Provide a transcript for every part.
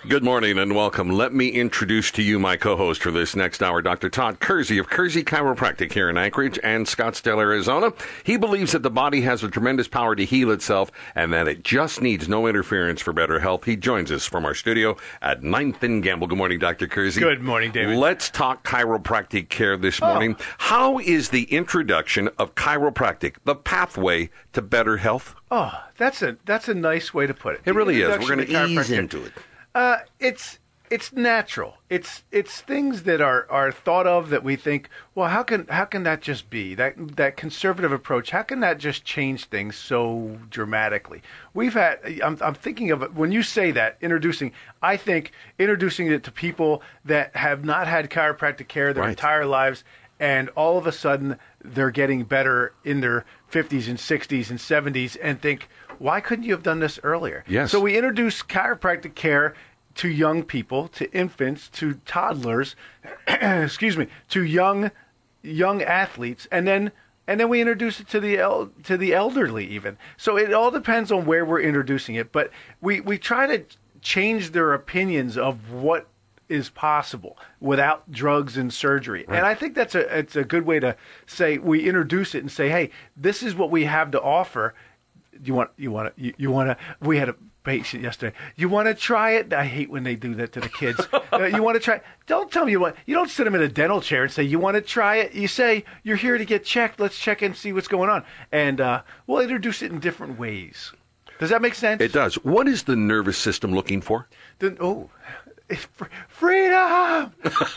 Good morning and welcome. Let me introduce to you my co-host for this next hour, Dr. Todd Kersey of Kersey Chiropractic here in Anchorage and Scottsdale, Arizona. He believes that the body has a tremendous power to heal itself and that it just needs no interference for better health. He joins us from our studio at 9th and Gamble. Good morning, Dr. Kersey. Good morning, David. Let's talk chiropractic care this morning. How is the introduction of chiropractic the pathway to better health? Oh, that's a nice way to put it. It really is. We're going to ease into it. It's natural. It's things that are thought of that we think, well, how can that just be? That conservative approach, how can that just change things so dramatically? I'm thinking of it when you say that, I think introducing it to people that have not had chiropractic care their entire lives, and all of a sudden they're getting better in their 50s and 60s and 70s and think, why couldn't you have done this earlier? Yes. So we introduce chiropractic care to young people, to infants, to toddlers, to young athletes, and then we introduce it to the elderly even. So it all depends on where we're introducing it, but we try to change their opinions of what is possible without drugs and surgery. Right. And I think it's a good way to say we introduce it and say, hey, this is what we have to offer. We had a patient yesterday. You want to try it? I hate when they do that to the kids. You want to try it? Don't tell me you want. You don't sit them in a dental chair and say, you want to try it? You say, you're here to get checked. Let's check and see what's going on. And we'll introduce it in different ways. Does that make sense? It does. What is the nervous system looking for? Freedom!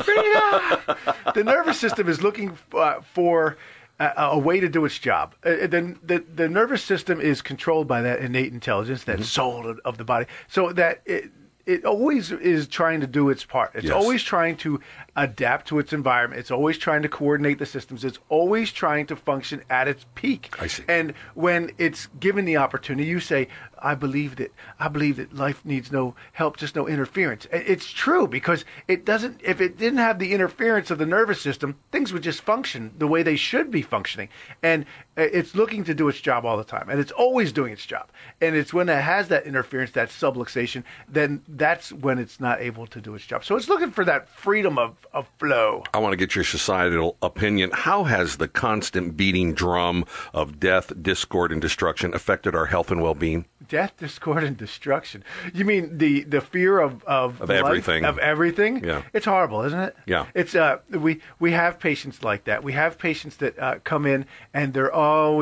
The nervous system is looking for a way to do its job. The nervous system is controlled by that innate intelligence, that soul of the body, so that it always is trying to do its part. It's always trying to adapt to its environment. It's always trying to coordinate the systems. It's always trying to function at its peak. I see. And when it's given the opportunity, you say, I believe that life needs no help, just no interference. It's true, because it doesn't. If it didn't have the interference of the nervous system, things would just function the way they should be functioning. And it's looking to do its job all the time, and it's always doing its job. And it's when it has that interference, that subluxation, then that's when it's not able to do its job. So it's looking for that freedom of flow. I want to get your societal opinion. How has the constant beating drum of death, discord, and destruction affected our health and well-being? Death, discord, and destruction. You mean the fear of everything? Of everything? Yeah. It's horrible, isn't it? Yeah. It's we have patients like that. We have patients that come in and they're I'm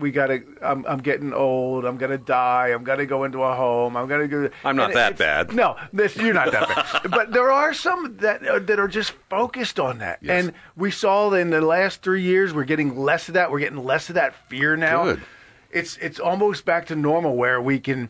getting old. I'm gonna die. I'm gonna go into a home. I'm not that bad. No, you're not that bad. But there are some that are just focused on that. Yes. And we saw in the last 3 years we're getting less of that. We're getting less of that fear now. Good. It's almost back to normal, where we can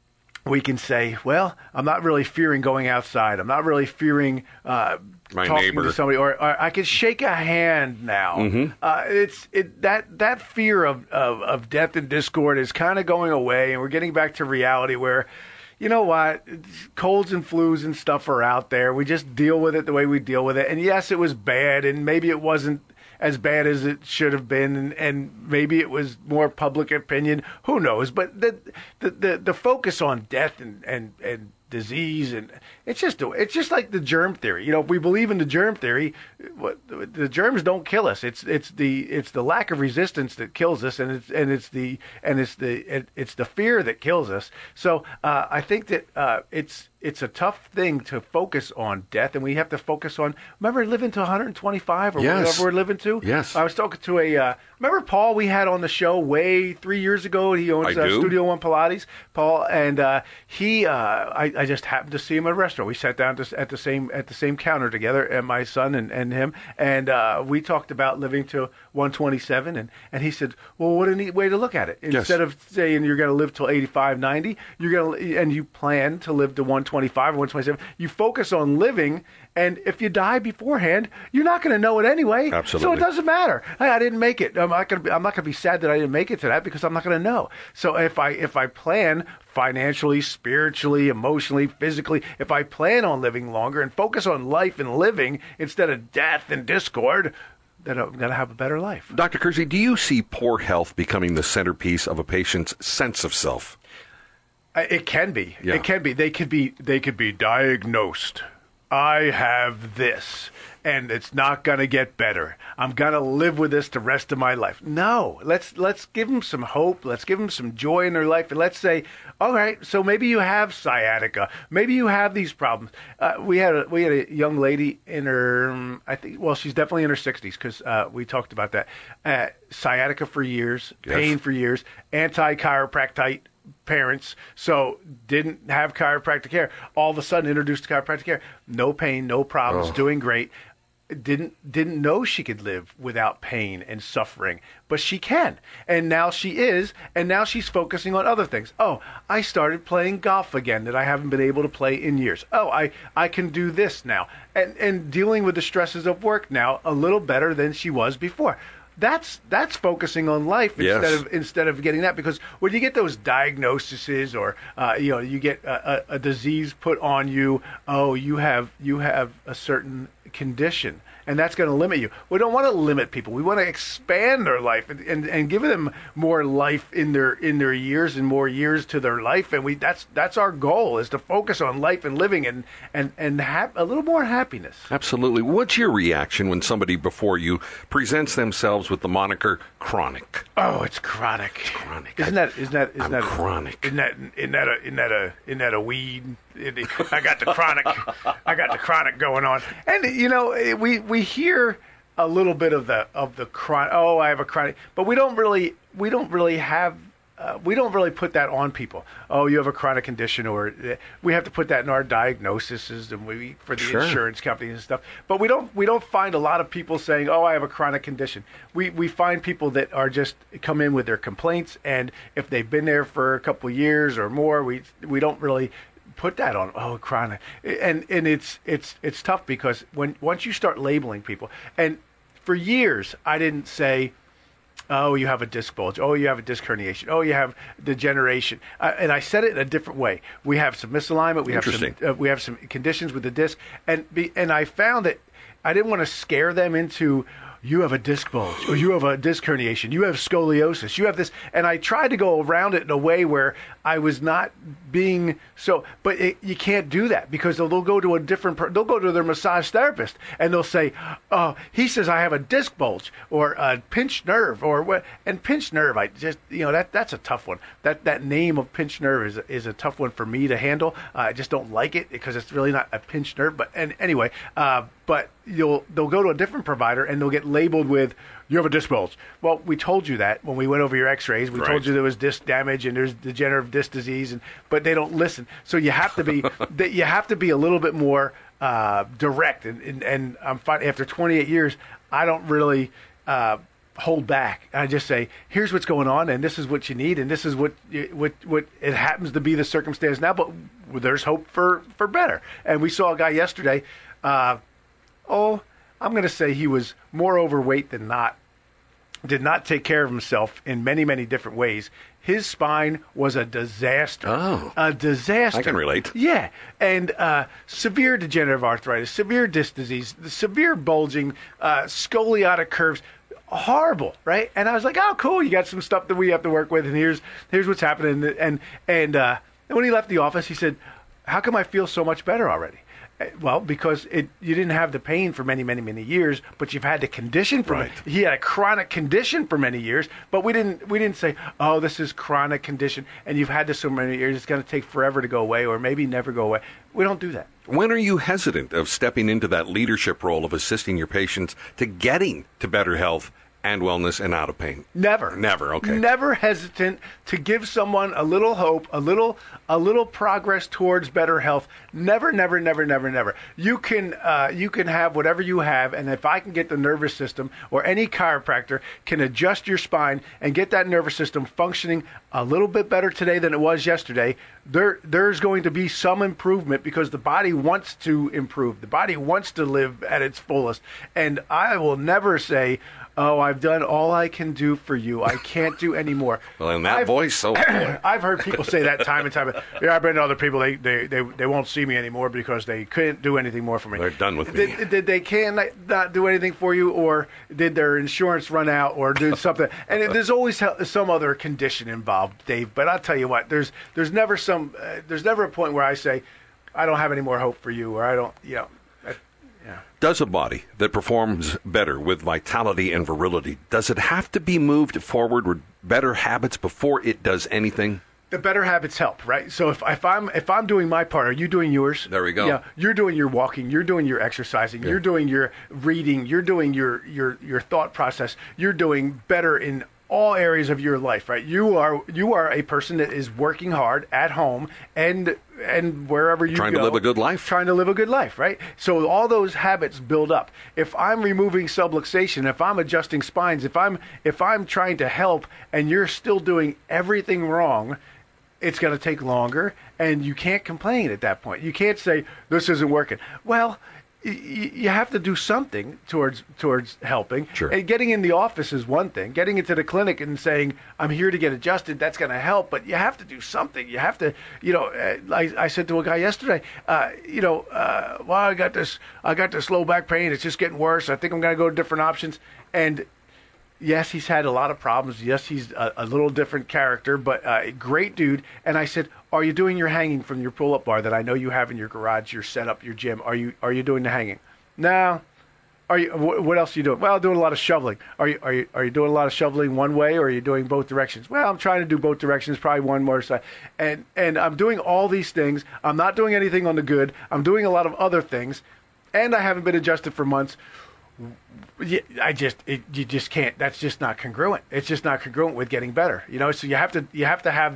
say, well, I'm not really fearing going outside. I'm not really fearing my talking neighbor to somebody, or I can shake a hand now. Mm-hmm. That fear of death and discord is kind of going away, and we're getting back to reality where, you know what, colds and flus and stuff are out there. We just deal with it the way we deal with it. And yes, it was bad, and maybe it wasn't as bad as it should have been, and maybe it was more public opinion. Who knows? But the focus on death and disease, and it's just like the germ theory. You know, if we believe in the germ theory, the germs don't kill us. It's the lack of resistance that kills us, and it's the fear that kills us. So I think that it's a tough thing to focus on death, and we have to focus on, remember, living to 125 or whatever we're living to? Yes. I was talking to remember Paul we had on the show way 3 years ago? He owns Studio One Pilates, Paul, and I just happened to see him at a restaurant. We sat down at the same counter together, and my son and him, and we talked about living to 127, and he said, well, what a neat way to look at it. Instead of saying you're going to live till 85, 90, and you plan to live to 125 or 127, you focus on living, and if you die beforehand, you're not going to know it anyway. Absolutely. So it doesn't matter. Hey, I didn't make it. I'm not going to be sad that I didn't make it to that, because I'm not going to know. So if I plan financially, spiritually, emotionally, physically, if I plan on living longer and focus on life and living instead of death and discord, then I'm going to have a better life. Dr. Kersey, do you see poor health becoming the centerpiece of a patient's sense of self? It can be. Yeah. It can be. They could be diagnosed. I have this, and it's not going to get better. I'm going to live with this the rest of my life. No, let's give them some hope. Let's give them some joy in their life, and let's say, all right, so maybe you have sciatica. Maybe you have these problems. We had a young lady in her, she's definitely in her 60s because we talked about that. Sciatica for years, pain for years, anti-chiropractic parents, so didn't have chiropractic care. All of a sudden introduced chiropractic care. No pain, no problems, doing great. Didn't know she could live without pain and suffering, but she can. And now she is, and now she's focusing on other things. Oh, I started playing golf again that I haven't been able to play in years. Oh, I can do this now. And dealing with the stresses of work now a little better than she was before. That's focusing on life instead of getting that, because when you get those diagnoses or you get a disease put on you, you have a certain condition, and that's going to limit you. We don't want to limit people. We want to expand their life and give them more life in their years and more years to their life. And that's our goal, is to focus on life and living and have a little more happiness. Absolutely. What's your reaction when somebody before you presents themselves with the moniker chronic? Oh, it's chronic. It's chronic. Isn't that chronic? Isn't that a weed? I got the chronic. I got the chronic going on. And we hear a little bit of the chronic. Oh, I have a chronic, but we don't really put that on people. Oh, you have a chronic condition, or we have to put that in our diagnoses and for the insurance companies and stuff. But we don't find a lot of people saying, "Oh, I have a chronic condition." We find people that are just come in with their complaints, and if they've been there for a couple of years or more, we don't really put that on. Oh, chronic, and it's tough, because once you start labeling people, and for years I didn't say, oh, you have a disc bulge. Oh, you have a disc herniation. Oh, you have degeneration. And I said it in a different way. We have some misalignment. We have some conditions with the disc, and I found that I didn't want to scare them into, you have a disc bulge, or you have a disc herniation, you have scoliosis, you have this. And I tried to go around it in a way where I was not being so, but you can't do that, because they'll go to they'll go to their massage therapist and they'll say, oh, he says I have a disc bulge or a pinched nerve or what. And pinched nerve, I just, that's a tough one. That name of pinched nerve is a tough one for me to handle. I just don't like it, because it's really not a pinched nerve. But anyway, but they'll go to a different provider and they'll get labeled with, you have a disc bulge. Well, we told you that when we went over your x-rays. We told you there was disc damage and there's degenerative disc disease, but they don't listen. So you have to be a little bit more direct. And I'm fine. After 28 years, I don't really hold back. I just say, here's what's going on, and this is what you need, and this is what it happens to be the circumstance now, but there's hope for better. And we saw a guy yesterday, I'm going to say he was more overweight than not, did not take care of himself in many, many different ways. His spine was a disaster. Oh. A disaster. I can relate. Yeah. And severe degenerative arthritis, severe disc disease, severe bulging, scoliotic curves. Horrible, right? And I was like, oh, cool. You got some stuff that we have to work with, and here's what's happening. And when he left the office, he said, how come I feel so much better already? Well, because you didn't have the pain for many, many, many years, but you've had the condition for it. He had a chronic condition for many years, but we didn't say, oh, this is chronic condition, and you've had this so many years, it's going to take forever to go away, or maybe never go away. We don't do that. When are you hesitant of stepping into that leadership role of assisting your patients to getting to better health and wellness and out of pain? Never. Okay. Never hesitant to give someone a little hope, a little progress towards better health. Never. You can have whatever you have, and if I can get the nervous system, or any chiropractor can adjust your spine and get that nervous system functioning a little bit better today than it was yesterday, there's going to be some improvement, because the body wants to improve. The body wants to live at its fullest. And I will never say, "Oh, I've done all I can do for you. I can't do any more." Well, in that voice, oh boy. I've heard people say that time and time. Yeah, I've been to other people. They won't see me anymore because they couldn't do anything more for me. They're done with me. Did they not do anything for you, or did their insurance run out, or do something? And there's always some other condition involved, Dave. But I'll tell you what, there's never a point where I say, I don't have any more hope for you, or I don't, Yeah. Does a body that performs better with vitality and virility, does it have to be moved forward with better habits before it does anything? The better habits help, right? So if I'm doing my part, are you doing yours? There we go. Yeah, you're doing your walking, you're doing your exercising, you're doing your reading, you're doing your thought process, you're doing better in all areas of your life, right? You are a person that is working hard at home and wherever you go. Trying to live a good life. Trying to live a good life, right? So all those habits build up. If I'm removing subluxation, if I'm adjusting spines, if I'm trying to help and you're still doing everything wrong, it's going to take longer, and you can't complain at that point. You can't say, this isn't working. Well, you have to do something towards helping. Sure. And getting in the office is one thing. Getting into the clinic and saying, I'm here to get adjusted, that's going to help. But you have to do something. You have to, I said to a guy yesterday, well, I got this low back pain. It's just getting worse. I think I'm going to go to different options. And yes, he's had a lot of problems. Yes, he's a little different character, but a great dude. And I said, are you doing your hanging from your pull-up bar that I know you have in your garage, your setup, your gym? Are you doing the hanging? No. What else are you doing? Well, doing a lot of shoveling. Are you doing a lot of shoveling one way, or are you doing both directions? Well, I'm trying to do both directions, probably one more side. And I'm doing all these things. I'm not doing anything on the good. I'm doing a lot of other things, and I haven't been adjusted for months. You just can't. That's just not congruent. It's just not congruent with getting better. So you have to have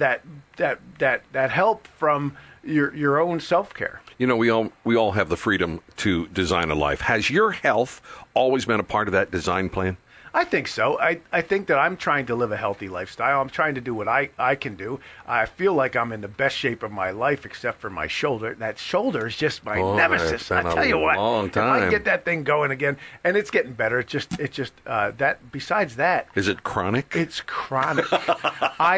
that help from your own self-care. We all have the freedom to design a life. Has your health always been a part of that design plan? I think so. I think that I'm trying to live a healthy lifestyle. I'm trying to do what I can do. I feel like I'm in the best shape of my life, except for my shoulder. That shoulder is just my nemesis. I tell you what, if I get that thing going again, and it's getting better. It's just that. Besides that, is it chronic? It's chronic. I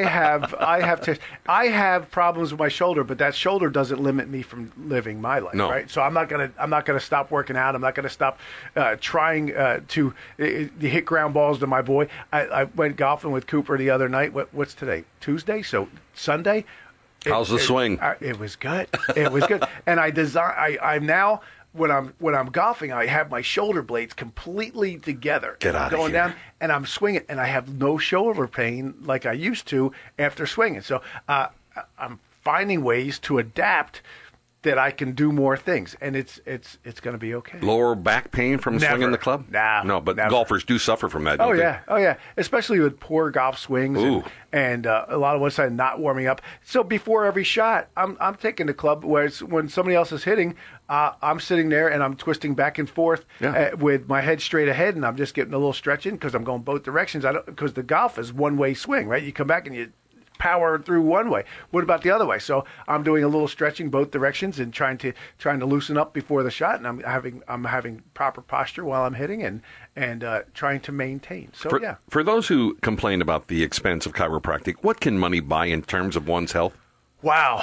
have problems with my shoulder, but that shoulder doesn't limit me from living my life. No. Right? So I'm not gonna stop working out. I'm not gonna stop trying to hit ground balls to my boy. I went golfing with Cooper the other night. What's today? Tuesday? So Sunday? How's the swing? It was good. It was good. And I'm now, when I'm golfing, I have my shoulder blades completely together. Get out of going here. down, and I'm swinging, and I have no shoulder pain like I used to after swinging. So I'm finding ways to adapt that I can do more things, and it's going to be okay. Lower back pain from swinging the club? No, but never. Golfers do suffer from that. Oh don't yeah, oh yeah, especially with poor golf swings and a lot of one side not warming up. So before every shot, I'm taking the club when somebody else is hitting. I'm sitting there and I'm twisting back and forth with my head straight ahead, and I'm just getting a little stretch in because I'm going both directions. Because the golf is one way swing, right? You come back and you power through one way. What about the other way? So I'm doing a little stretching both directions and trying to loosen up before the shot, and I'm having proper posture while I'm hitting and trying to maintain. So For those who complain about the expense of chiropractic, what can money buy in terms of one's health? Wow,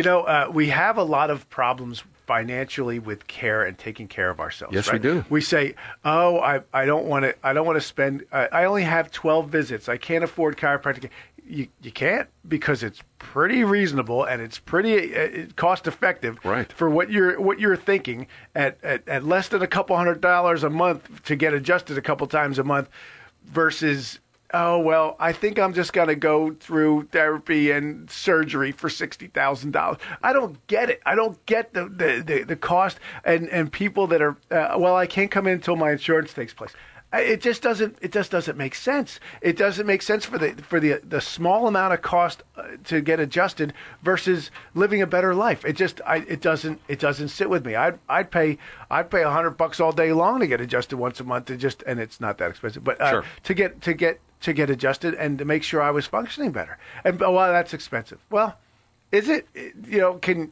we have a lot of problems financially with care and taking care of ourselves. Yes, right? we do. We say, "Oh, I don't want to spend. I only have 12 visits. I can't afford chiropractic." You can't, because it's pretty reasonable and it's pretty cost effective for what you're thinking at less than a couple $100 a month to get adjusted a couple times a month versus, oh well, I think I'm just going to go through therapy and surgery for $60,000. I don't get it. I don't get the cost and people that are well, I can't come in until my insurance takes place. It just doesn't make sense. It doesn't make sense for the small amount of cost to get adjusted versus living a better life. It doesn't sit with me. I'd pay $100 all day long to get adjusted once a month and it's not that expensive. But sure. to get adjusted and to make sure I was functioning better. And well, that's expensive. Well, is it?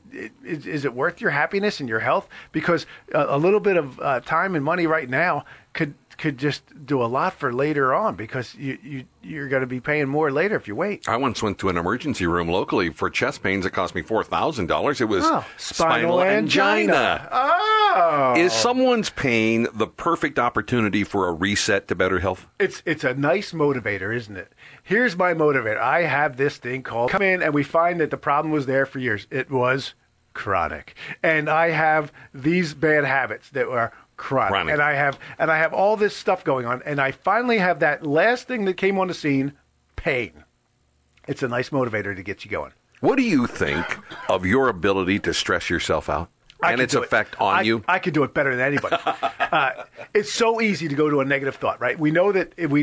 Is it worth your happiness and your health? Because a little bit of time and money right now could just do a lot for later on, because you're going to be paying more later if you wait. I once went to an emergency room locally for chest pains. It cost me $4,000. It was spinal angina. Oh. Is someone's pain the perfect opportunity for a reset to better health? It's a nice motivator, isn't it? Here's my motivator. I have this thing called come in, and we find that the problem was there for years. It was chronic. And I have these bad habits that are chronic. And I have all this stuff going on, and I finally have that last thing that came on the scene, pain. It's a nice motivator to get you going. What do you think of your ability to stress yourself out and its effect on you? I could do it better than anybody. It's so easy to go to a negative thought, right? We know that if we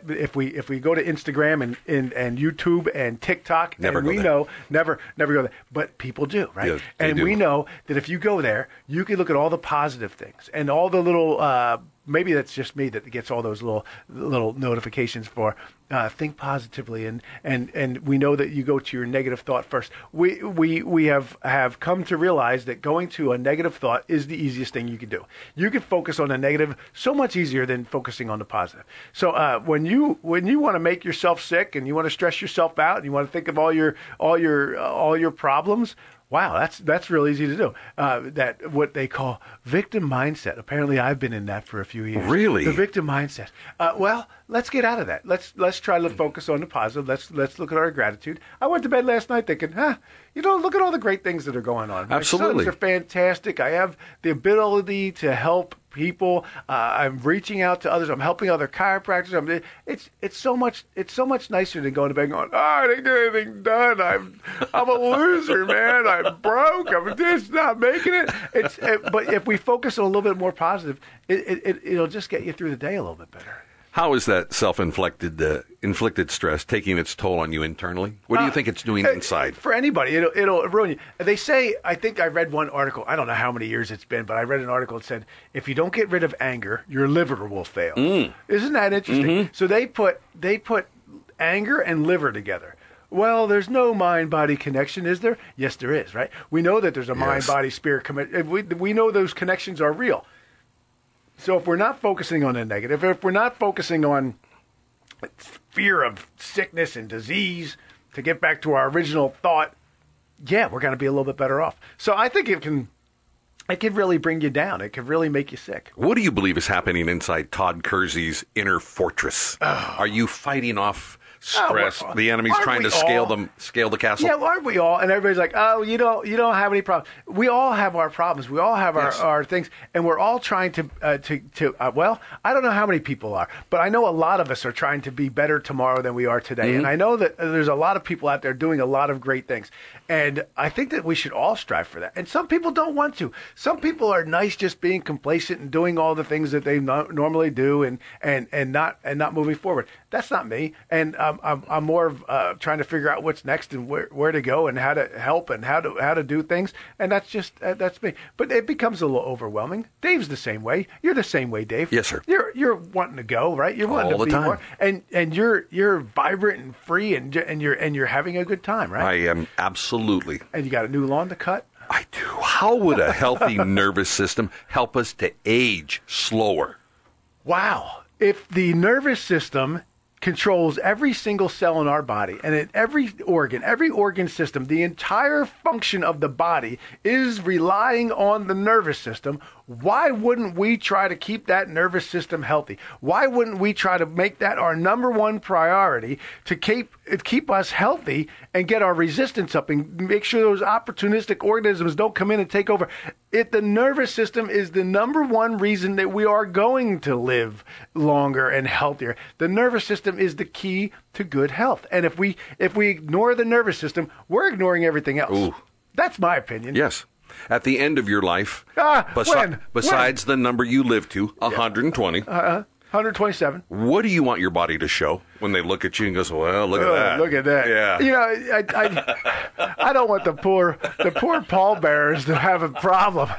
go to Instagram and YouTube and TikTok, never go there. But people do, right? Yeah, and we know that if you go there, you can look at all the positive things and all the little. Maybe that's just me that gets all those little notifications for think positively, and we know that you go to your negative thought first. We have come to realize that going to a negative thought is the easiest thing you can do. You can focus on the negative so much easier than focusing on the positive. So when you want to make yourself sick and you want to stress yourself out and you want to think of all your problems. Wow, that's real easy to do. That what they call victim mindset. Apparently, I've been in that for a few years. Really, the victim mindset. Well, let's get out of that. Let's try to focus on the positive. Let's look at our gratitude. I went to bed last night thinking, look at all the great things that are going on. Absolutely, my sons are fantastic. I have the ability to help people. I'm reaching out to others. I'm helping other chiropractors. It's so much nicer than going to bed going, I didn't get anything done. I'm a loser, man. I'm broke. I'm just not making it. But if we focus on a little bit more positive, it'll just get you through the day a little bit better. How is that inflicted stress taking its toll on you internally? What do you think it's doing inside? For anybody, it'll ruin you. They say, I think I read one article, I don't know how many years it's been, but I read an article that said, if you don't get rid of anger, your liver will fail. Isn't that interesting? Mm-hmm. So they put anger and liver together. Well, there's no mind-body connection, is there? Yes, there is, right? We know that there's a mind-body-spirit connection. We know those connections are real. So if we're not focusing on the negative, if we're not focusing on fear of sickness and disease, to get back to our original thought, we're going to be a little bit better off. So I think it can really bring you down. It can really make you sick. What do you believe is happening inside Todd Kersey's inner fortress? Are you fighting off stress? The enemy's trying to scale the castle. Yeah, aren't we all? And everybody's like, you don't have any problems. We all have our problems. We all have our things, and we're all trying to. Well, I don't know how many people are, but I know a lot of us are trying to be better tomorrow than we are today. Mm-hmm. And I know that there's a lot of people out there doing a lot of great things. And I think that we should all strive for that. And some people don't want to. Some people are nice just being complacent and doing all the things that they normally do and not moving forward. That's not me. And I'm more of trying to figure out what's next and where to go and how to help and how to do things. And that's me. But it becomes a little overwhelming. Dave's the same way. You're the same way, Dave. Yes, sir. You're wanting to go, right? You're wanting all to be the time. more. And you're vibrant and free and you're having a good time, right? I am absolutely. And you got a new lawn to cut? I do. How would a healthy nervous system help us to age slower? Wow. If the nervous system controls every single cell in our body and in every organ system, the entire function of the body is relying on the nervous system, why wouldn't we try to keep that nervous system healthy? Why wouldn't we try to make that our number one priority to keep us healthy and get our resistance up and make sure those opportunistic organisms don't come in and take over? The nervous system is the number one reason that we are going to live longer and healthier. The nervous system is the key to good health. And if we ignore the nervous system, we're ignoring everything else. Ooh. That's my opinion. Yes. At the end of your life, besides the number you live to, 120. 127. What do you want your body to show when they look at you and goes, well, look at that. Look at that. Yeah. I don't want the poor pallbearers to have a problem.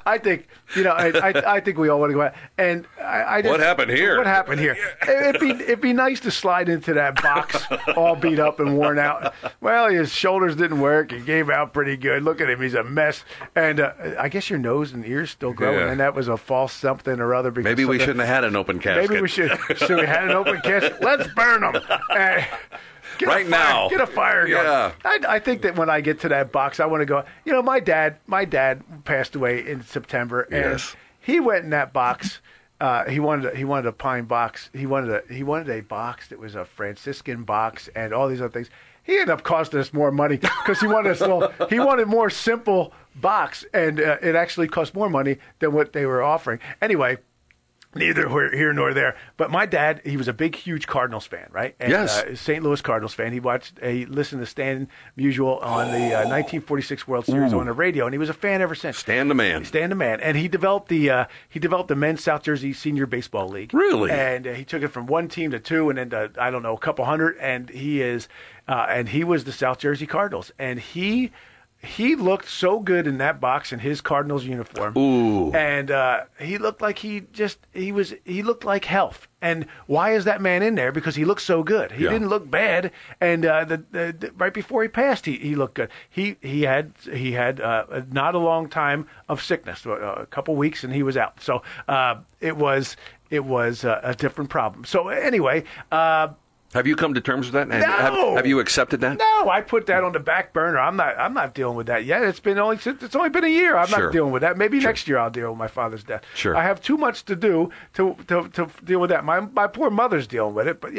I think I think we all want to go out. And I just, What happened here? What happened here? It'd be nice to slide into that box, all beat up and worn out. Well, his shoulders didn't work. He gave out pretty good. Look at him; he's a mess. And I guess your nose and ears still growing, and that was a false something or other. Maybe we shouldn't have had an open casket. Maybe we should. Should we had an open casket? Let's burn them. Right now. Get a fire gun. Yeah. I think that when I get to that box, I want to go. You know, my dad passed away in September, and Yes. he went in that box. He wanted a pine box. He wanted a box that was a Franciscan box and all these other things. He ended up costing us more money because he wanted more simple box, and it actually cost more money than what they were offering. Anyway. Neither here nor there. But my dad, he was a big, huge Cardinals fan, right? And, Yes. St. Louis Cardinals fan. He listened to Stan Musial on the 1946 World Series on the radio, and he was a fan ever since. Stan the man. Stan the man. And he developed the men's South Jersey Senior Baseball League. Really? And he took it from one team to two, and then to, I don't know, a couple hundred. And he was the South Jersey Cardinals. And he looked so good in that box in his Cardinals uniform. Ooh. And he looked like he looked like health. And why is that man in there? Because he looked so good. He didn't look bad. And right before he passed, he looked good. He had not a long time of sickness, a couple weeks, and he was out. So it was a different problem. So anyway. Have you come to terms with that? No. Have you accepted that? No, I put that on the back burner. I'm not dealing with that yet. It's only been a year. I'm not dealing with that. Maybe next year I'll deal with my father's death. Sure. I have too much to do to deal with that. My poor mother's dealing with it. But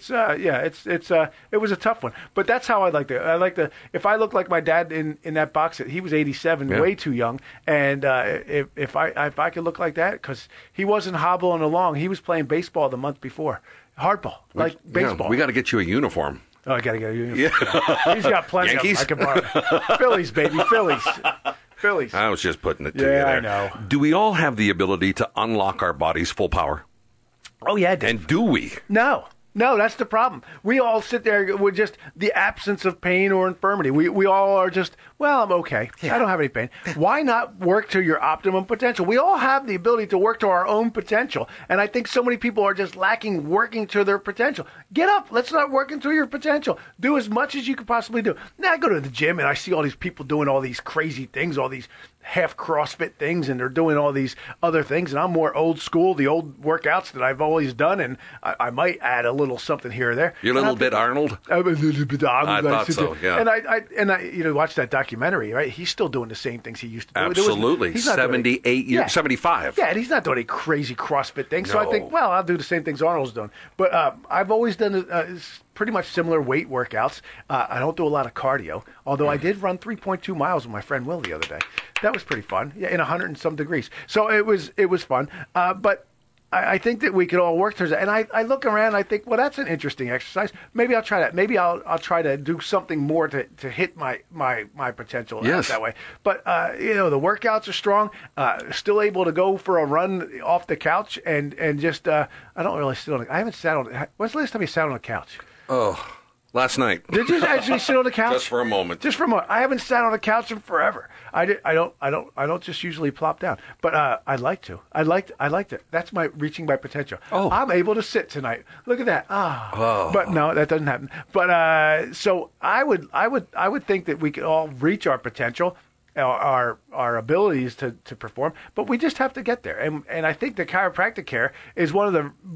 it was a tough one. But that's how I like to. If I look like my dad in that box, he was 87, way too young. And if I could look like that, because he wasn't hobbling along, he was playing baseball the month before. Hardball, like baseball. We got to get you a uniform. Oh, I got to get a uniform. Yeah. He's got plenty Yankees? of them. I can borrow. Phillies, baby. Phillies. I was just putting it together. Yeah, I know. Do we all have the ability to unlock our body's full power? Oh, yeah. And do we? No, that's the problem. We all sit there with just the absence of pain or infirmity. We all are just, well, I'm okay. I don't have any pain. Why not work to your optimum potential? We all have the ability to work to our own potential. And I think so many people are just lacking working to their potential. Get up. Let's start working to your potential. Do as much as you can possibly do. Now I go to the gym and I see all these people doing all these crazy things, all these half CrossFit things, and they're doing all these other things. And I'm more old school, the old workouts that I've always done, and I might add a little something here or there. You're a little bit Arnold? I'm a little bit Arnold. I thought so, yeah. And I watched that documentary, right? He's still doing the same things he used to do. Absolutely. He's not 78 years, 75. Yeah, and he's not doing any crazy CrossFit things. So I No. think, well, I'll do the same things Arnold's doing. But I've always done pretty much similar weight workouts. I don't do a lot of cardio, although I did run 3.2 miles with my friend Will the other day. That was pretty fun. Yeah, in 100 and some degrees. So it was fun. But I think that we could all work towards that. And I look around and I think, well, that's an interesting exercise. Maybe I'll try that. Maybe I'll try to do something more to hit my potential that way. But, the workouts are strong. Still able to go for a run off the couch and just, I don't really sit on I haven't sat on, when's the last time you sat on a couch? Oh, last night. Did you actually sit on the couch? Just for a moment. Just for a moment. I haven't sat on a couch in forever. I don't just usually plop down, but I'd like to. I like to. That's my reaching my potential. Oh. I'm able to sit tonight. Look at that. Oh. But no, that doesn't happen. But so I would think that we could all reach our potential, our abilities to perform, but we just have to get there. And I think the chiropractic care is one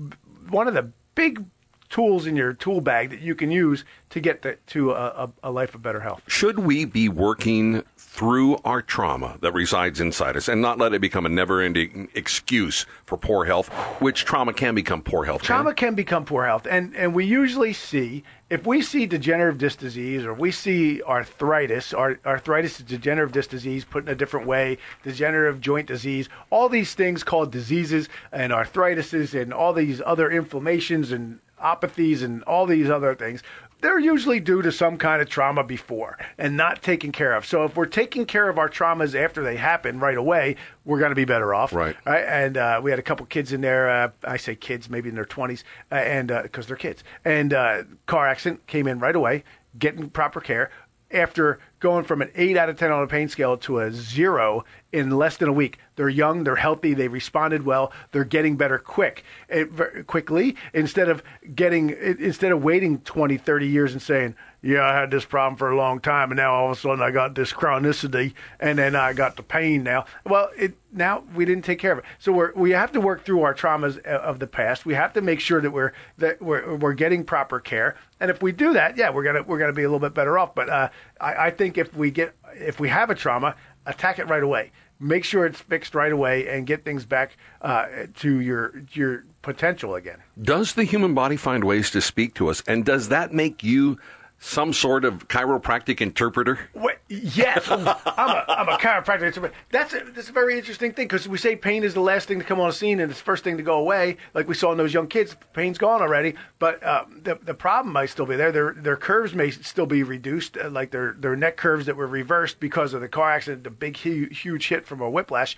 of the big tools in your tool bag that you can use to get to a life of better health. Should we be working through our trauma that resides inside us and not let it become a never-ending excuse for poor health, which trauma can become poor health? Trauma can become poor health. And we usually see, if we see degenerative disc disease or we see arthritis is degenerative disc disease, put in a different way, degenerative joint disease, all these things called diseases and arthritises and all these other inflammations and apathies and all these other things, they're usually due to some kind of trauma before and not taken care of. So if we're taking care of our traumas after they happen right away, we're going to be better off. Right. And we had a couple kids in there. I say kids, maybe in their 20s, and because they're kids. And car accident, came in right away, getting proper care. after going from an 8 out of 10 on a pain scale to a 0 in less than a week. They're young, they're healthy, they responded well, they're getting better quickly instead of waiting 20, 30 years and saying, yeah, I had this problem for a long time, and now all of a sudden I got this chronicity, and then I got the pain now. Well, now we didn't take care of it. So we have to work through our traumas of the past. We have to make sure that we're getting proper care. And if we do that, yeah, we're gonna be a little bit better off. But I think if we have a trauma, attack it right away. Make sure it's fixed right away and get things back to your potential again. Does the human body find ways to speak to us, and does that make you some sort of chiropractic interpreter? Yes, I'm a chiropractic interpreter. That's a very interesting thing, because we say pain is the last thing to come on the scene and it's the first thing to go away. Like we saw in those young kids, pain's gone already, but the problem might still be there. Their curves may still be reduced, like their neck curves that were reversed because of the car accident, the big huge hit from a whiplash.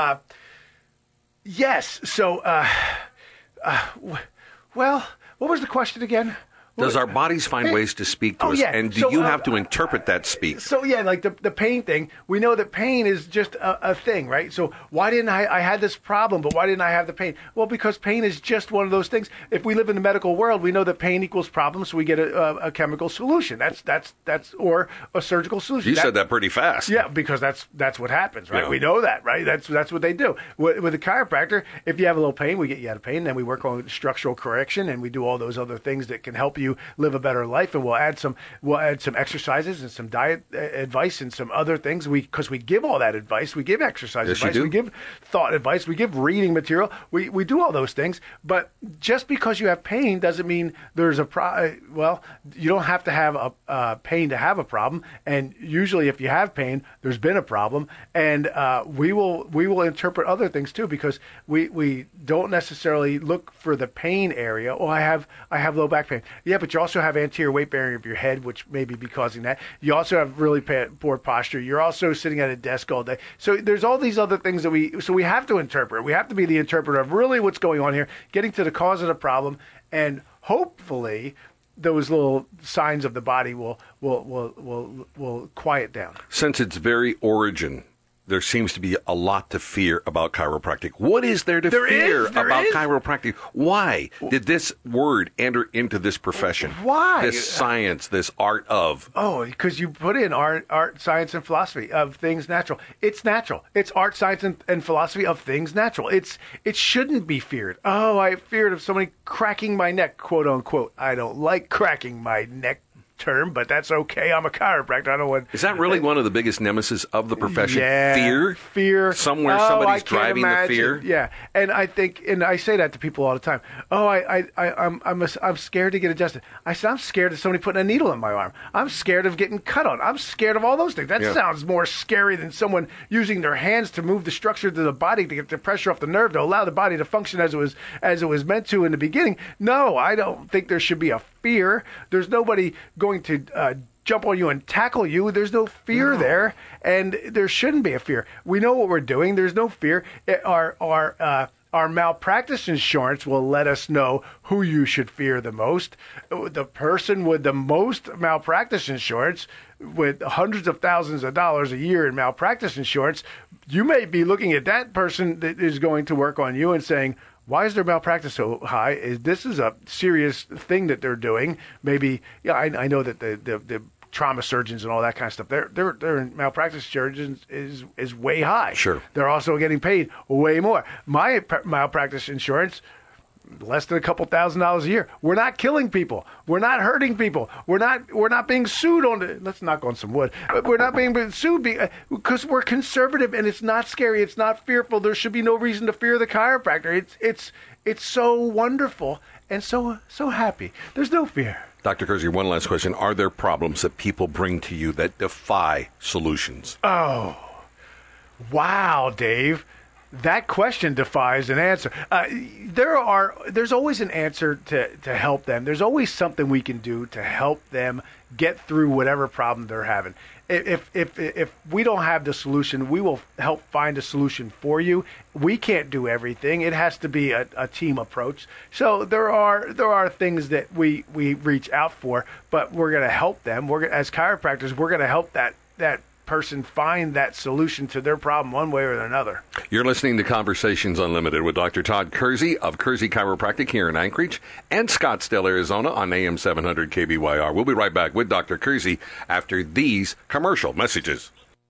Yes. So, well, what was the question again? Does our bodies find ways to speak to us? Yeah. And do you have to interpret that speak? So, yeah, like the pain thing, we know that pain is just a thing, right? So why didn't I had this problem, but why didn't I have the pain? Well, because pain is just one of those things. If we live in the medical world, we know that pain equals problems, so we get a chemical solution. That's or a surgical solution. You said that pretty fast. Yeah, because that's what happens, right? Yeah. We know that, right? That's what they do. With a chiropractor, if you have a little pain, we get you out of pain, then we work on structural correction, and we do all those other things that can help you live a better life, and we'll add some exercises and some diet advice and some other things. Because we give all that advice, we give exercise Yes, you advice, do. we give thought advice, we give reading material, we do all those things. But just because you have pain doesn't mean there's well, you don't have to have a pain to have a problem. And usually, if you have pain, there's been a problem, and we will interpret other things too, because we don't necessarily look for the pain area. Oh, I have low back pain. Yeah, but you also have anterior weight bearing of your head, which may be causing that. You also have really poor posture. You're also sitting at a desk all day. So there's all these other things that we have to interpret. We have to be the interpreter of really what's going on here, getting to the cause of the problem, and hopefully those little signs of the body will quiet down. Since its very origin, there seems to be a lot to fear about chiropractic. What is there to fear about chiropractic? Why did this word enter into this profession? Why? This science, this art of. Oh, because you put in art, science, and philosophy of things natural. It's natural. It's art, science, and philosophy of things natural. It shouldn't be feared. Oh, I feared of somebody cracking my neck, quote unquote. I don't like cracking my neck term, but that's okay. I'm a chiropractor. I don't want. Is that really one of the biggest nemesis of the profession? Yeah, fear. Somewhere somebody's driving the fear. Yeah, and I think, and I say that to people all the time. Oh, I'm scared to get adjusted. I said I'm scared of somebody putting a needle in my arm. I'm scared of getting cut on. I'm scared of all those things. That sounds more scary than someone using their hands to move the structure of the body to get the pressure off the nerve to allow the body to function as it was meant to in the beginning. No, I don't think there should be a fear. There's nobody going to jump on you and tackle you. There's no fear there, and there shouldn't be a fear. We know what we're doing. There's no fear. Our malpractice insurance will let us know who you should fear the most. The person with the most malpractice insurance, with hundreds of thousands of dollars a year in malpractice insurance, you may be looking at that person that is going to work on you and saying, why is their malpractice so high? This is a serious thing that they're doing. Maybe, I know that the trauma surgeons and all that kind of stuff, their malpractice surgeons is way high. Sure. They're also getting paid way more. My malpractice insurance, less than a couple $1,000s a year. We're not killing people. We're not hurting people. We're not being sued let's knock on some wood. We're not being sued because we're conservative, and it's not scary. It's not fearful. There should be no reason to fear the chiropractor. It's so wonderful and so happy. There's no fear. Dr. Kersey, one last question. Are there problems that people bring to you that defy solutions? Oh, wow, Dave. That question defies an answer. There's always an answer to help them. There's always something we can do to help them get through whatever problem they're having. if we don't have the solution, we will help find a solution for you. We can't do everything. It has to be a team approach. So there are things that we reach out for, but we're going to help them. As chiropractors, we're going to help that person find that solution to their problem one way or another. You're listening to Conversations Unlimited with Dr. Todd Kersey of Kersey Chiropractic here in Anchorage and Scottsdale, Arizona on AM 700 KBYR. We'll be right back with Dr. Kersey after these commercial messages.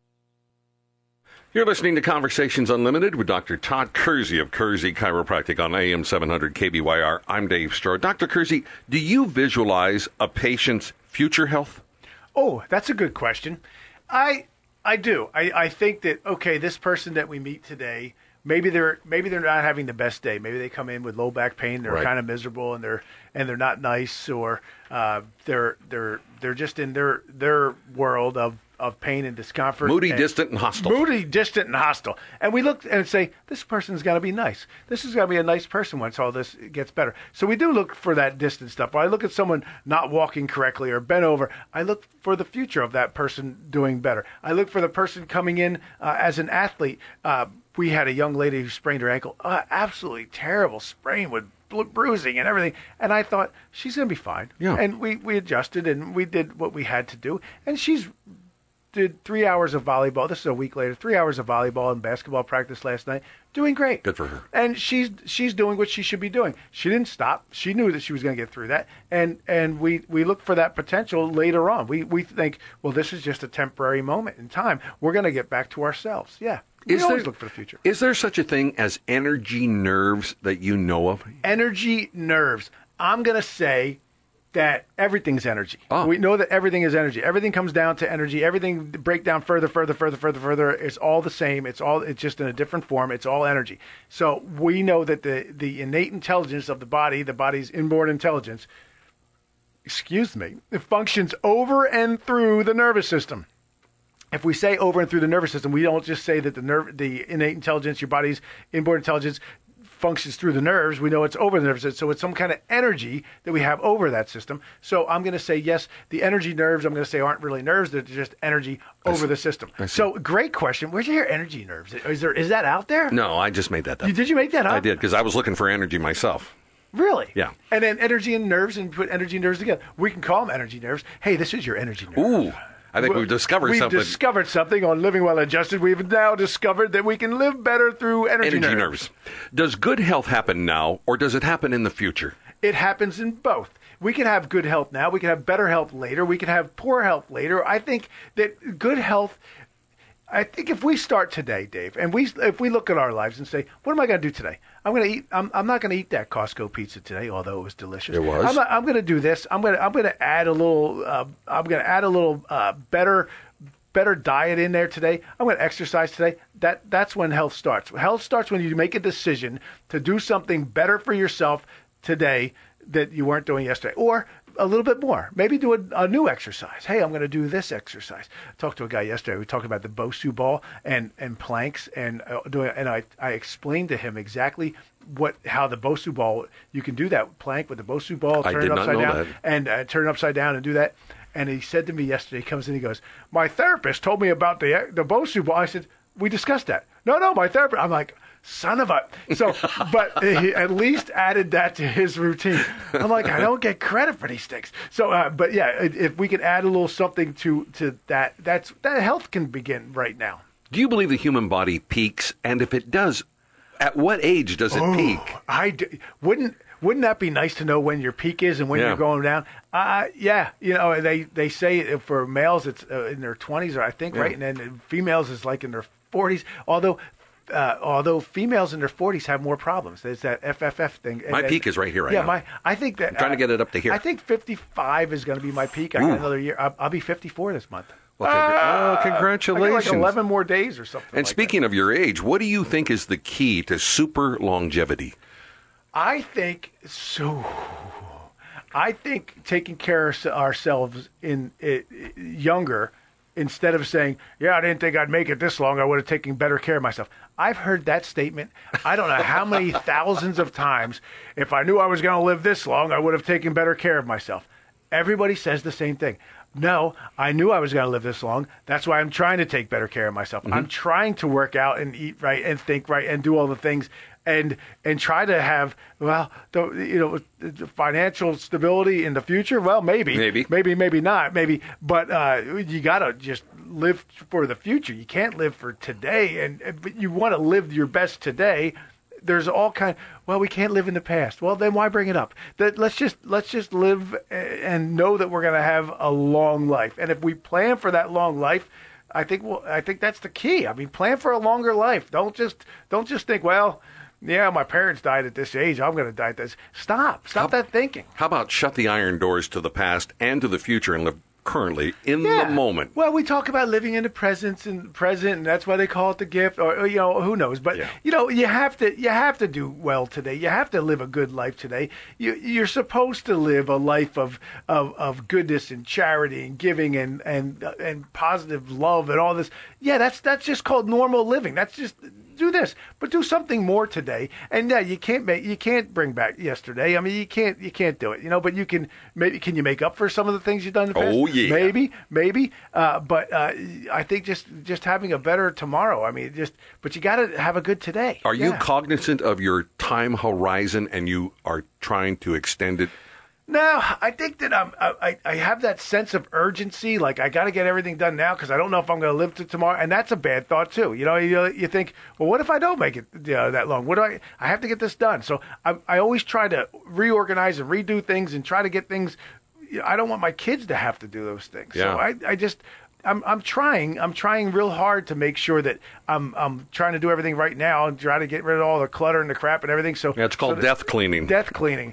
You're listening to Conversations Unlimited with Dr. Todd Kersey of Kersey Chiropractic on AM 700 KBYR. I'm Dave Stroh. Dr. Kersey, do you visualize a patient's future health? Oh, that's a good question. I do. I think that, okay, this person that we meet today, maybe they're not having the best day. Maybe they come in with low back pain, they're kind of miserable, and they're not nice, or they're just in their world of pain and discomfort. Moody, distant, and hostile. Moody, distant, and hostile. And we look and say, this person's got to be nice. This is going to be a nice person once all this gets better. So we do look for that distant stuff. When I look at someone not walking correctly or bent over, I look for the future of that person doing better. I look for the person coming in as an athlete. We had a young lady who sprained her ankle. Absolutely terrible sprain with bruising and everything. And I thought, she's going to be fine. Yeah. And we adjusted and we did what we had to do. And she's did 3 hours of volleyball. This is a week later. 3 hours of volleyball and basketball practice last night. Doing great. Good for her. And she's doing what she should be doing. She didn't stop. She knew that she was going to get through that. And we look for that potential later on. We think, well, this is just a temporary moment in time. We're going to get back to ourselves. Yeah. We always look for the future. Is there such a thing as energy nerves that you know of? Energy nerves. I'm going to say that everything's energy. Oh. We know that everything is energy. Everything comes down to energy. Everything break down further. It's all the same. It's just in a different form. It's all energy. So we know that the innate intelligence of the body's inborn intelligence, it functions over and through the nervous system. If we say over and through the nervous system, we don't just say that the innate intelligence, your body's inborn intelligence, functions through the nerves. We know it's over the nerves, so it's some kind of energy that we have over that system. So I'm going to say yes, the energy nerves, I'm going to say aren't really nerves, they're just energy over the system. So great question. Where'd you hear energy nerves? Is that out there? No, I just made that up. Did you make that up? I did, because I was looking for energy myself. Really? Yeah. And then energy and nerves, and put energy and nerves together. We can call them energy nerves. Hey, this is your energy nerve. Ooh. I think we've discovered something. We've discovered something on Living Well Adjusted. We've now discovered that we can live better through energy nerves. Does good health happen now, or does it happen in the future? It happens in both. We can have good health now. We can have better health later. We can have poor health later. I think that good health, I think if we start today, Dave, and if we look at our lives and say, what am I going to do today? I'm going to eat. I'm not going to eat that Costco pizza today, although it was delicious. It was. I'm going to do this. I'm going to add a little. Better diet in there today. I'm going to exercise today. That's when health starts. Health starts when you make a decision to do something better for yourself today that you weren't doing yesterday, or a little bit more. Maybe do a new exercise. Hey, I'm going to do this exercise. I talked to a guy yesterday. We talked about the Bosu ball and planks and I explained to him exactly how the Bosu ball, you can do that plank with the Bosu ball, turn it upside down and turn it upside down and do that. And he said to me yesterday, he comes in, he goes, my therapist told me about the Bosu ball. I said, we discussed that. No, my therapist. I'm like, son of a. So, but he at least added that to his routine. I'm like, I don't get credit for these things. So, but yeah, if we could add a little something to that, that health can begin right now. Do you believe the human body peaks? And if it does, at what age does it peak? Wouldn't that be nice to know when your peak is and when you're going down? Yeah. You know, they say for males it's in their 20s, or I think, right? And then females is like in their 40s. Although females in their 40s have more problems. There's that FFF thing. My peak is right here now. I think that I'm trying to get it up to here. I think 55 is going to be my peak. I got another year. I'll be 54 this month. Well, congratulations. I got like 11 more days or something. And speaking of your age, what do you think is the key to super longevity? I think taking care of ourselves in younger, instead of saying, yeah, I didn't think I'd make it this long, I would have taken better care of myself. I've heard that statement, I don't know how many thousands of times. If I knew I was going to live this long, I would have taken better care of myself. Everybody says the same thing. No, I knew I was going to live this long. That's why I'm trying to take better care of myself. I'm trying to work out and eat right and think right and do all the things and try to have, the financial stability in the future. Well, maybe not, but you got to just live for the future. You can't live for today, but you want to live your best today. There's all kind. Well, we can't live in the past. Well, then why bring it up? Let's just live and know that we're going to have a long life. And if we plan for that long life, I think that's the key. I mean, plan for a longer life. Don't just think, well, yeah, my parents died at this age, I'm going to die at this. Stop that thinking. How about shut the iron doors to the past and to the future and live currently in the moment? Well, we talk about living in the present, and that's why they call it the gift, or who knows? But you have to do well today. You have to live a good life today. You're supposed to live a life of goodness and charity and giving and positive love and all this. Yeah, that's just called normal living. That's just do this, but do something more today. And yeah, you can't bring back yesterday. I mean, you can't do it. But you can you make up for some of the things you've done in the past? Oh yeah, maybe. But I think just having a better tomorrow. I mean, but you got to have a good today. Are you cognizant of your time horizon and you are trying to extend it? No, I think that I have that sense of urgency. Like I got to get everything done now because I don't know if I'm going to live to tomorrow, and that's a bad thought too. You think, well, what if I don't make it that long? I have to get this done. So I always try to reorganize and redo things and try to get things. I don't want my kids to have to do those things. Yeah. So I'm trying real hard to make sure that I'm trying to do everything right now and try to get rid of all the clutter and the crap and everything. So it's called death cleaning. Death cleaning.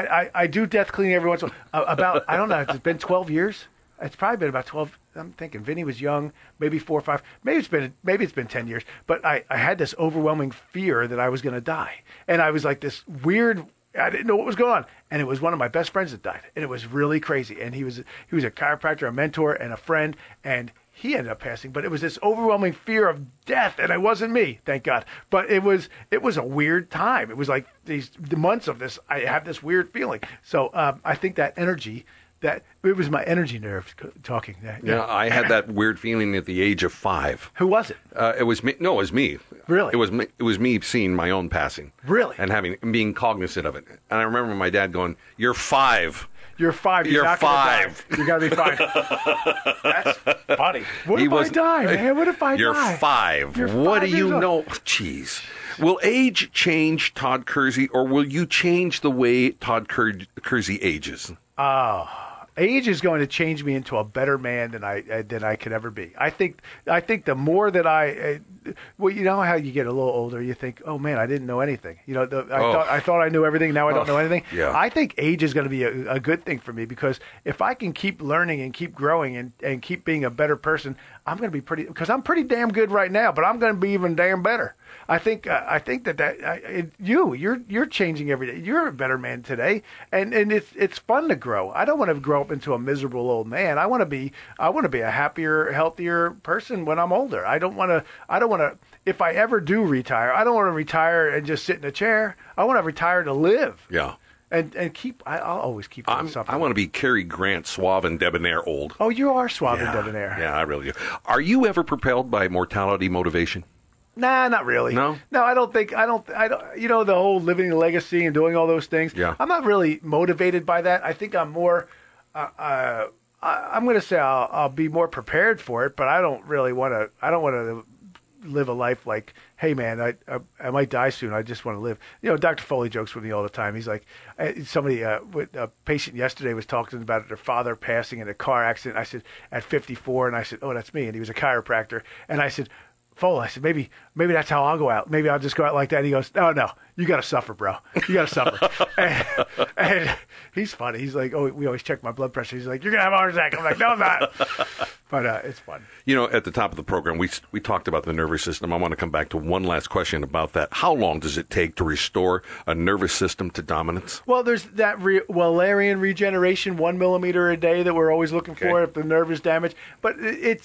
I do death cleaning every once in a while. About I don't know. It's been 12 years. It's probably been about 12. I'm thinking Vinny was young, maybe 4 or 5. Maybe it's been 10 years. But I had this overwhelming fear that I was going to die, and I was like this weird. I didn't know what was going on, and it was one of my best friends that died, and it was really crazy. And he was a chiropractor, a mentor, and a friend, and he ended up passing. But it was this overwhelming fear of death, and it wasn't me, thank God. But it was a weird time. It was like the months of this. I have this weird feeling. So I think that energy. That it was my energy nerves talking. Yeah, I had that weird feeling at the age of 5. Who was it? It was me. No, it was me. Really? It was me seeing my own passing. Really? And being cognizant of it. And I remember my dad going, "You're 5. You're 5. You're not 5. You got to be 5." That's funny. What if I die, man? What if I You're die? 5. You're 5 what do you years old. know? Jeez. Will age change Todd Kersey, or will you change the way Todd Kersey ages? Age is going to change me into a better man than I could ever be. I think the more that you know how you get a little older, you think, oh man, I didn't know anything. I thought I knew everything. Now I don't know anything. Yeah. I think age is going to be a good thing for me because if I can keep learning and keep growing and keep being a better person, I'm going to be because I'm pretty damn good right now, but I'm going to be even damn better. I think you're changing every day. You're a better man today, and it's fun to grow. I don't want to grow up into a miserable old man. I want to be a happier, healthier person when I'm older. I don't want to. If I ever do retire, I don't want to retire and just sit in a chair. I want to retire to live. Yeah. And keep. I'll always keep doing something. I want to be Cary Grant, suave and debonair old. Oh, you are suave and debonair. Yeah, I really do. Are you ever propelled by mortality motivation? Nah, not really. No, I don't. The whole living a legacy and doing all those things. Yeah. I'm not really motivated by that. I think I'm more. I'm going to say I'll be more prepared for it, but I don't really want to. I don't want to live a life like, hey man, I might die soon. I just want to live. Dr. Foley jokes with me all the time. He's like, somebody, a patient yesterday was talking about their father passing in a car accident. I said at 54, and I said, oh, that's me. And he was a chiropractor, and I said, Foley, I said, maybe that's how I'll go out. Maybe I'll just go out like that. And he goes, no, you got to suffer, bro. You got to suffer. and he's funny. He's like, oh, we always check my blood pressure. He's like, you're going to have a heart attack. I'm like, no, I'm not. But it's fun. At the top of the program, we talked about the nervous system. I want to come back to one last question about that. How long does it take to restore a nervous system to dominance? Well, there's that Wallerian regeneration, 1 millimeter a day that we're always looking for if the nerve is damaged. But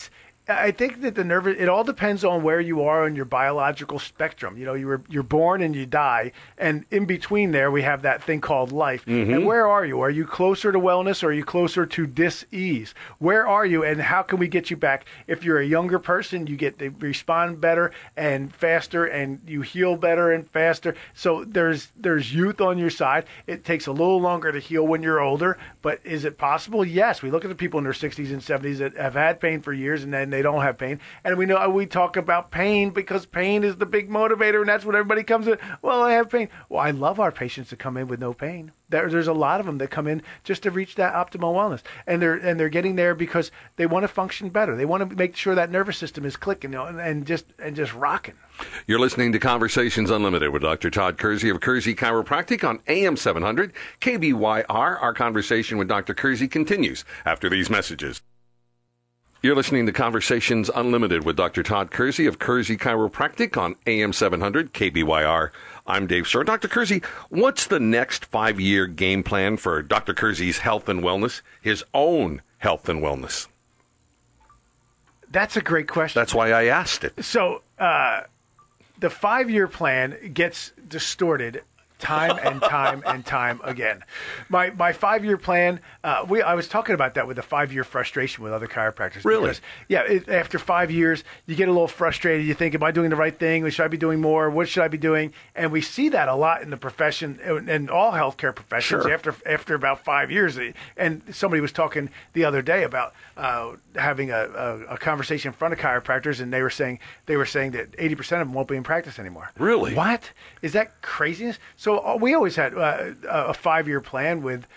I think that the nervous, it all depends on where you are on your biological spectrum. You know, you're born and you die, and in between there we have that thing called life. And where are you? Are you closer to wellness or are you closer to dis-ease? Where are you, and how can we get you back? If you're a younger person, they respond better and faster, and you heal better and faster. So there's youth on your side. It takes a little longer to heal when you're older, but is it possible? Yes. We look at the people in their 60s and 70s that have had pain for years, and then they don't have pain. And we talk about pain because pain is the big motivator, and that's what everybody comes in. Well, I have pain. Well, I love our patients that come in with no pain. There's a lot of them that come in just to reach that optimal wellness, and they're getting there because they want to function better. They want to make sure that nervous system is clicking, and just rocking. You're listening to Conversations Unlimited with Dr. Todd Kersey of Kersey Chiropractic on AM 700 KBYR. Our conversation with Dr. Kersey continues after these messages. You're listening to Conversations Unlimited with Dr. Todd Kersey of Kersey Chiropractic on AM 700 KBYR. I'm Dave Stroh. Dr. Kersey, what's the next 5-year game plan for Dr. Kersey's health and wellness, his own health and wellness? That's a great question. That's why I asked it. So the 5-year plan gets distorted time and time and time again. My 5-year plan, I was talking about that with the 5-year frustration with other chiropractors. Really? Because, after 5 years, you get a little frustrated. You think, am I doing the right thing? Should I be doing more? What should I be doing? And we see that a lot in the profession, in all healthcare professions. Sure. After about 5 years. And somebody was talking the other day about having a conversation in front of chiropractors, and they were saying that 80% of them won't be in practice anymore. Really? What? Is that craziness? So we always had a 5-year plan with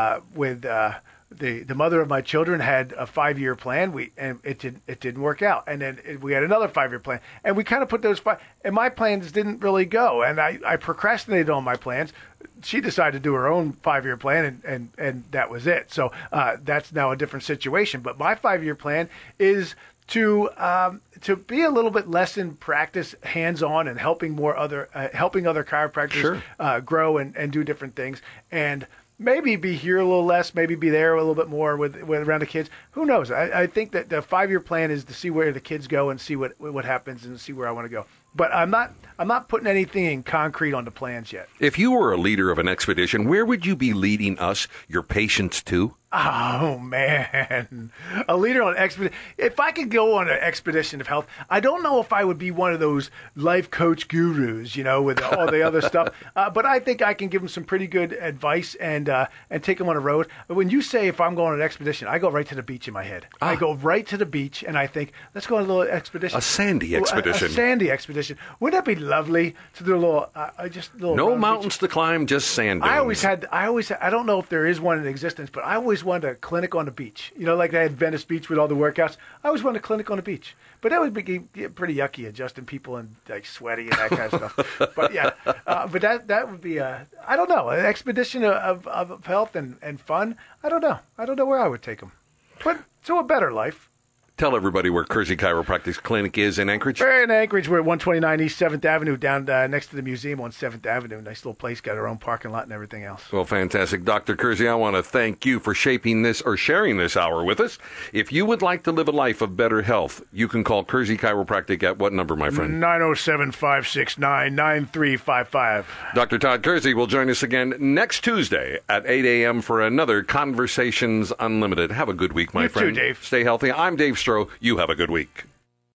the mother of my children had a 5-year plan. And it didn't work out. And then we had another 5-year plan, and we kind of put those and my plans didn't really go. And I procrastinated on my plans. She decided to do her own 5-year plan, and that was it. So that's now a different situation. But my 5-year plan is to be a little bit less in practice, hands-on, and helping other chiropractors grow and do different things, and maybe be here a little less, maybe be there a little bit more with around the kids. Who knows? I think that the 5-year plan is to see where the kids go and see what happens and see where I want to go. But I'm not putting anything in concrete on the plans yet. If you were a leader of an expedition, where would you be leading us, your patients, to? Oh, man. A leader on an expedition. If I could go on an expedition of health, I don't know if I would be one of those life coach gurus, with all the other stuff. But I think I can give them some pretty good advice and take them on a road. When you say if I'm going on an expedition, I go right to the beach in my head. I go right to the beach, and I think, let's go on a little expedition. A sandy expedition. A sandy expedition. Wouldn't that be lovely to do a little, No mountains to climb, just sand dunes. I don't know if there is one in existence, but I always wanted a clinic on the beach. Like they had Venice Beach with all the workouts. I always wanted a clinic on the beach. But that would be pretty yucky, adjusting people and like sweaty and that kind of stuff. But yeah, but that would be I don't know, an expedition of health and fun. I don't know where I would take them, but to a better life. Tell everybody where Kersey Chiropractic Clinic is in Anchorage. We're in Anchorage. We're at 129 East 7th Avenue, down next to the museum on 7th Avenue. Nice little place, got our own parking lot and everything else. Well, fantastic. Dr. Kersey, I want to thank you for sharing this hour with us. If you would like to live a life of better health, you can call Kersey Chiropractic at what number, my friend? 907-569-9355. Dr. Todd Kersey will join us again next Tuesday at 8 a.m. for another Conversations Unlimited. Have a good week, my friend. You too, Dave. Stay healthy. I'm Dave Stroh. You have a good week.